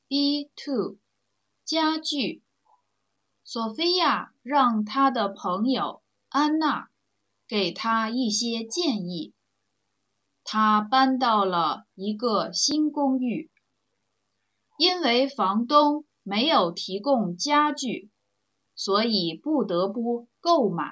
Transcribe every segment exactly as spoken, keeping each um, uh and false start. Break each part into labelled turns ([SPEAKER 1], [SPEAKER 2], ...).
[SPEAKER 1] B two 家具。索菲亚让她的朋友安娜给她一些建议。她搬到了一个新公寓，因为房东没有提供家具，所以不得不购买。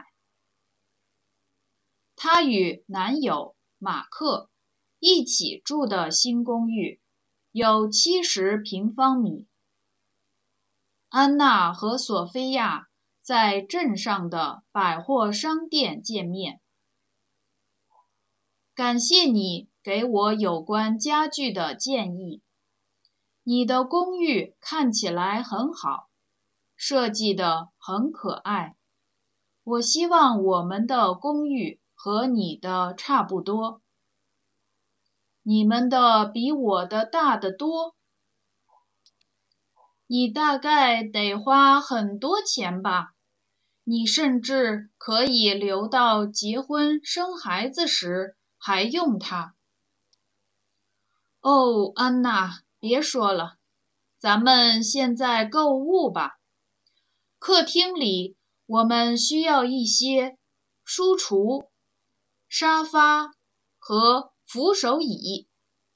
[SPEAKER 1] 她与男友马克一起住的新公寓有七十平方米。安娜和索菲亚在镇上的百货商店见面。感谢你给我有关家具的建议。你的公寓看起来很好，设计得很可爱。我希望我们的公寓和你的差不多。你们的比我的大得多。你大概得花很多钱吧？你甚至可以留到结婚生孩子时还用它。哦，安娜，别说了，咱们现在购物吧。客厅里我们需要一些书橱、沙发和扶手椅。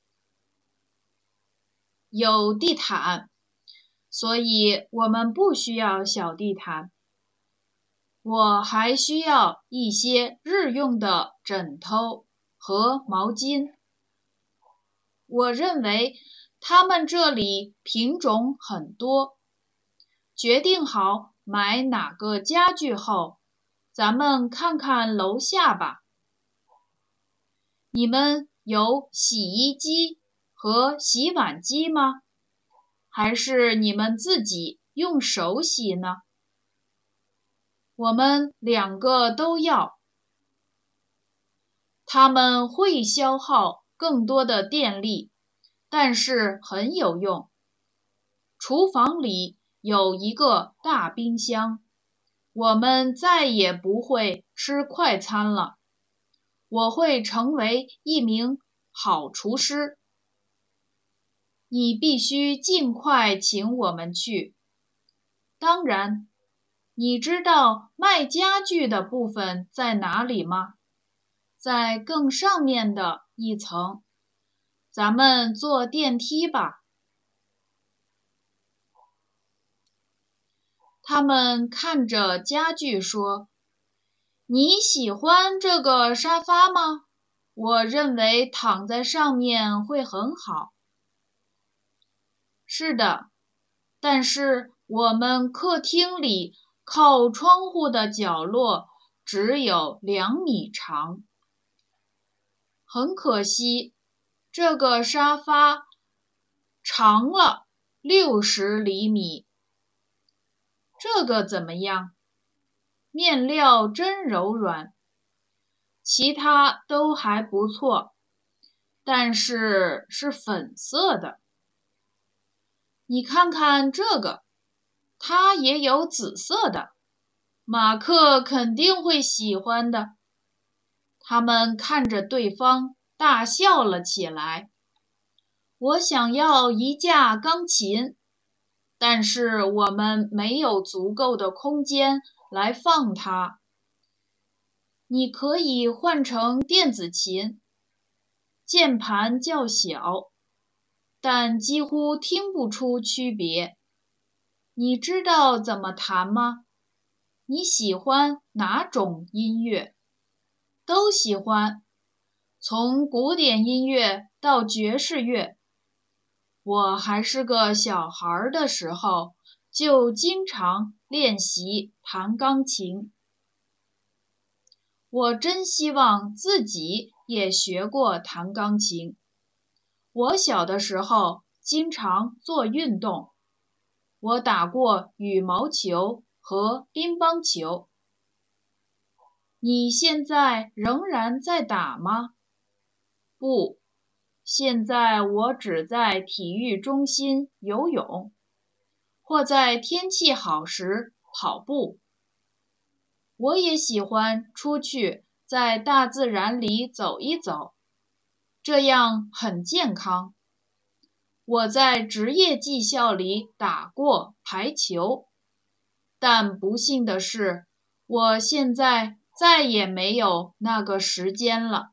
[SPEAKER 1] 有地毯，所以我们不需要小地毯。我还需要一些日用的枕头和毛巾。我认为他们这里品种很多。决定好买哪个家具后，咱们看看楼下吧。你们有洗衣机和洗碗机吗？还是你们自己用手洗呢？我们两个都要。它们会消耗更多的电力，但是很有用。厨房里有一个大冰箱，我们再也不会吃快餐了。我会成为一名好厨师。你必须尽快请我们去。当然，你知道卖家具的部分在哪里吗？在更上面的一层。咱们坐电梯吧。他们看着家具说：“你喜欢这个沙发吗？我认为躺在上面会很好。”是的，但是我们客厅里靠窗户的角落只有两米长。很可惜，这个沙发长了六十厘米。这个怎么样？面料真柔软，其他都还不错，但是是粉色的。你看看这个，它也有紫色的，马克肯定会喜欢的。他们看着对方，大笑了起来。我想要一架钢琴，但是我们没有足够的空间来放它。你可以换成电子琴，键盘较小，但几乎听不出区别。你知道怎么弹吗？你喜欢哪种音乐？都喜欢，从古典音乐到爵士乐。我还是个小孩的时候，就经常练习弹钢琴。我真希望自己也学过弹钢琴。我小的时候经常做运动，我打过羽毛球和乒乓球。你现在仍然在打吗？不，现在我只在体育中心游泳，或在天气好时跑步。我也喜欢出去在大自然里走一走，这样很健康。 我在职业技校里打过排球，但不幸的是，我现在再也没有那个时间了。